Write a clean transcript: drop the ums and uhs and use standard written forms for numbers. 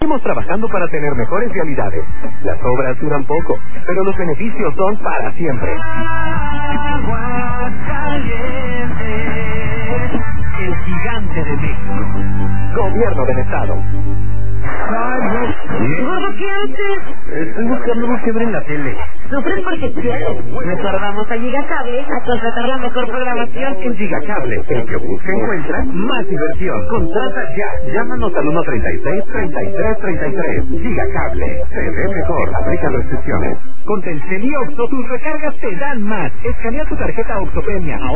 Seguiremos trabajando para tener mejores realidades. Las obras duran poco, pero los beneficios son para siempre. El gigante de México. Gobierno del Estado. Gordo, ¿qué haces? Estoy buscando luz que ver en la tele. Sufres porque quieres. Mejor vamos a Gigacable a contratar la mejor programación. En Gigacable, el que busca encuentra más diversión. Contrata ya. Llámanos al 136-3333. Gigacable. Se ve mejor. Aplica restricciones. Con Telcel y Oxo, tus recargas te dan más. Escanea tu tarjeta Oxopenia.